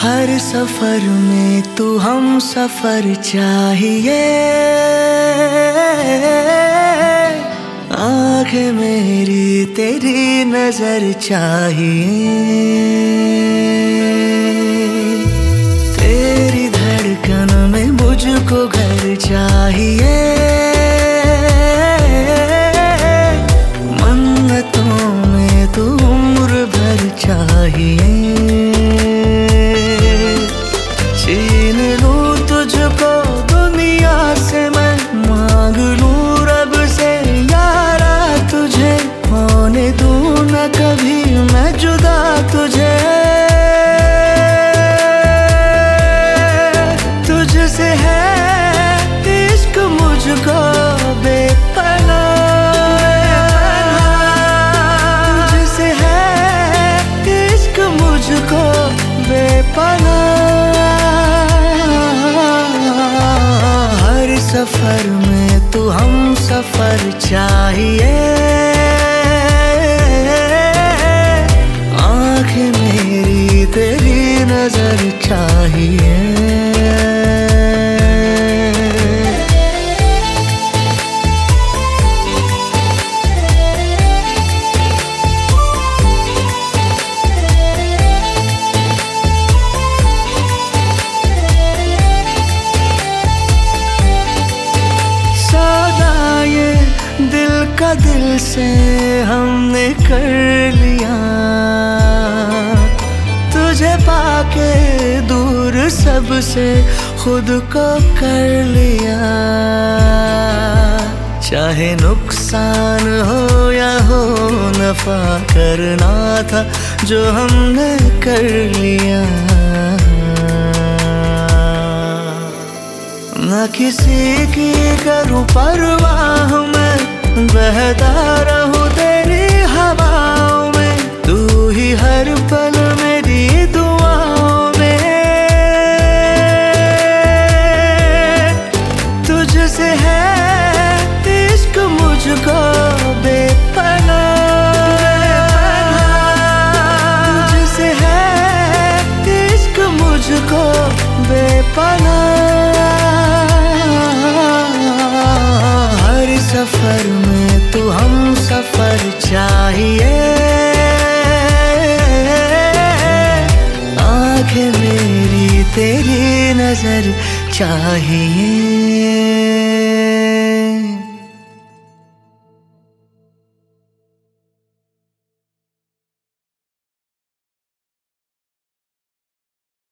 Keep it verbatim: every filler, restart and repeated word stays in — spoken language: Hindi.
हर सफर में तू हम सफर चाहिए। आंखें मेरी तेरी नजर चाहिए। तेरी धड़कन में मुझको घर चाहिए। मन्नतों में तू उम्र भर चाहिए। छीन लूं तुझको दुनिया से मैं, मांग लूं रब से यारा तुझे। होने दूं न कभी मैं जुदा तुझे। तुझसे है इश्क मुझको बेपनाह। तुझसे है इश्क मुझको बेपनाह। सफर में तू हम सफर चाहिए। आंखें मेरी तेरी नजर चाहिए। का दिल से हमने कर लिया, तुझे पाके दूर सबसे खुद को कर लिया। चाहे नुकसान हो या हो नफा, करना था जो हमने कर लिया। न किसी की करूं परवाह मैं, बहता रहूं तेरी हवाओं में। तू ही हर पल मेरी दुआओं में। तुझसे है इश्क मुझको बेपनाह। तुझसे है इश्क मुझको बेपनाह। सफर में तू हम सफर चाहिए। आंखें मेरी तेरी नजर चाहिए।